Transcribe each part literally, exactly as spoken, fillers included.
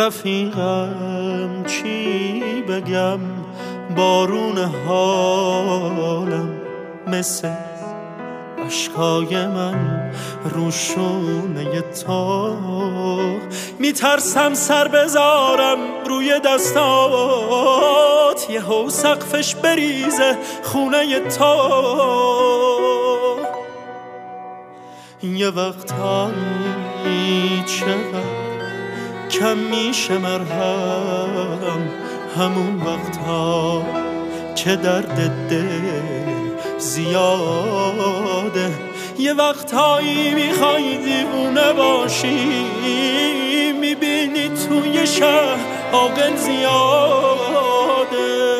رفیقم چی بگم، بارون حالم مثل اشکای من روشونه تو. میترسم سر بذارم روی دستات، یه هو سقفش بریزه خونه تو. یه وقتایی چقدر کم میشه مرهم، همون وقتا که درد دل زیاده. یه وقتایی میخوای دیوونه باشی، میبینی توی شهر عاقل زیاده.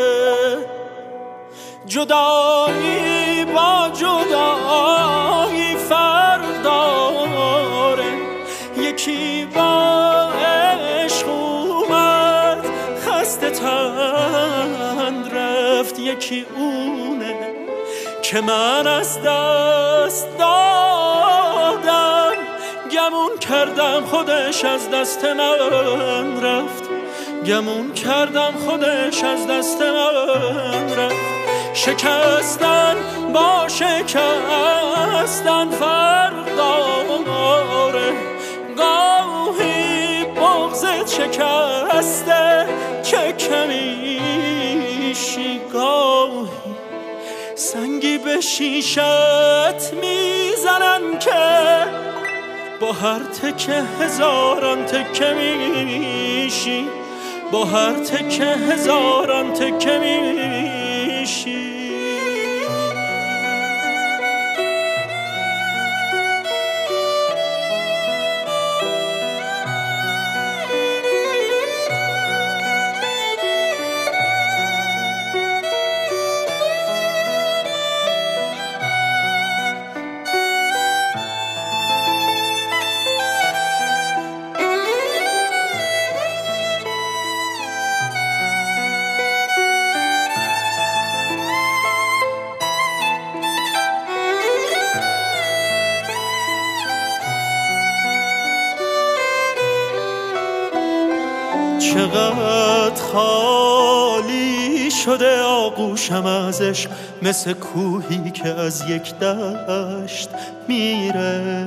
جدایی با جدایی فرق داره، یکی با عشق اومد خسته تن رفت، یکی اونه که من از دست دادم. گمون کردم خودش از دست من رفت، گمون کردم خودش از دست من رفت. شکستن با شکستن فرق داره، گاهی بغضت شکسته چه کمیشی، گاهی سنگی به شیشت میزنن که با هر تکه هزاران تکه میشی، با هر تکه هزاران تکه میشی. چقدر خالی شده آغوشم ازش، مثل کوهی که از یک دشت میره.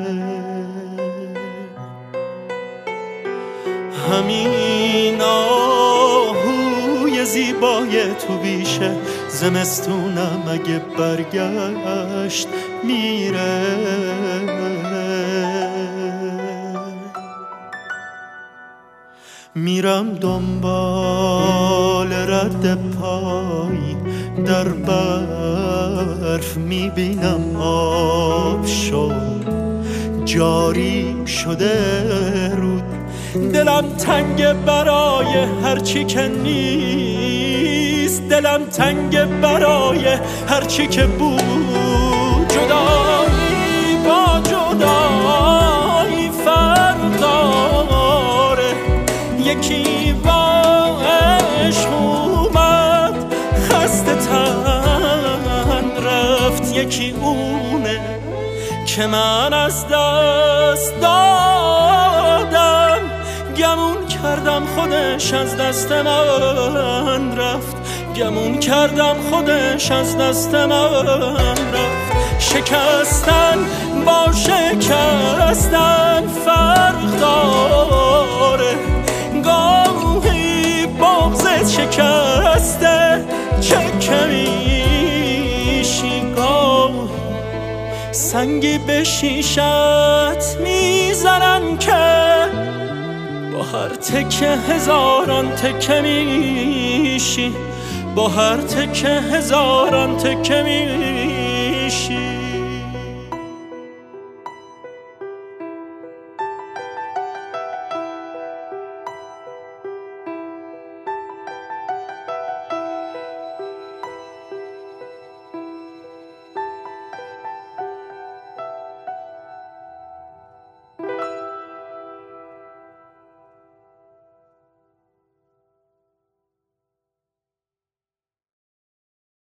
همین آهوی زیبای تو بیشه، زمستونم اگه برگشت میره. میرم دنبال رد پای در برف، میبینم آب شد جاری شده رود. دلم تنگ برای هرچی که نیست، دلم تنگ برای هرچی که بود. جدایی با جدایی فرق داره، یکی با عشق اومد خسته تن رفت، یکی اونه که من از دست دادم. گمون کردم خودش از دست من رفت، گمون کردم خودش از دست من رفت. شکستن با شکستن فرق داره، گاهی بغضت شکسته چه کمیشی، گاهی سنگی به شیشت میزنن که با هر تکه هزاران تکه میشی، با هر تکه هزاران تکه میشی.